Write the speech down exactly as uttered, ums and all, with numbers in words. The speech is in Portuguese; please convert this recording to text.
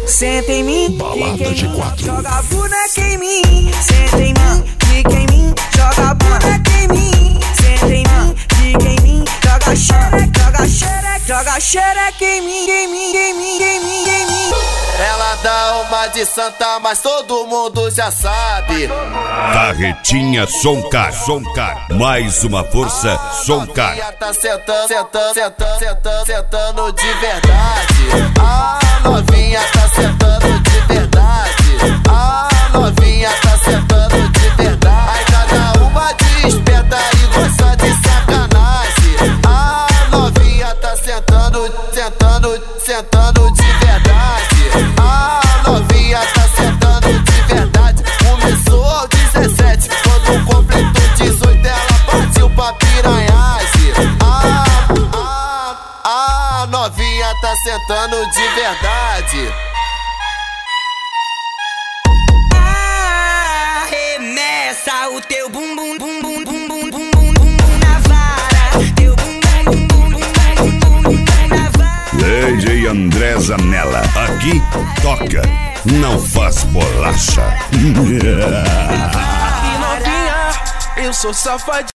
senta em mim, Balada fica em de mim, quatro. joga a boneca em mim, senta em mim, fica em mim, joga a boneca em mim, senta em mim, fica em mim, joga xereca, joga xereca, joga xereca em mim, em mim, em mim, em mim, em mim. Ela dá uma de santa, mas todo mundo já sabe. Carretinha Soncar, Soncar, mais uma força Soncar. A novinha tá sentando, sentando, sentando, sentando, sentando de verdade. A novinha tá sentando de verdade. A novinha tá sentando de verdade. Aí cada uma de esperta e gosta de sacanagem. A novinha tá sentando, sentando, sentando de verdade. A novinha tá sentando de verdade. Começou aos dezessete, quando completou dezoito ela partiu pra piranhagem. A, a, a novinha tá sentando de verdade. Arremessa o teu bumbum, bum bum bum bum bum bum bum na vara, teu bumbum bum bum bum bum bum bum na vara. D J André Zanella, aqui toca, não faz bolacha. E novinha, eu sou safadinho.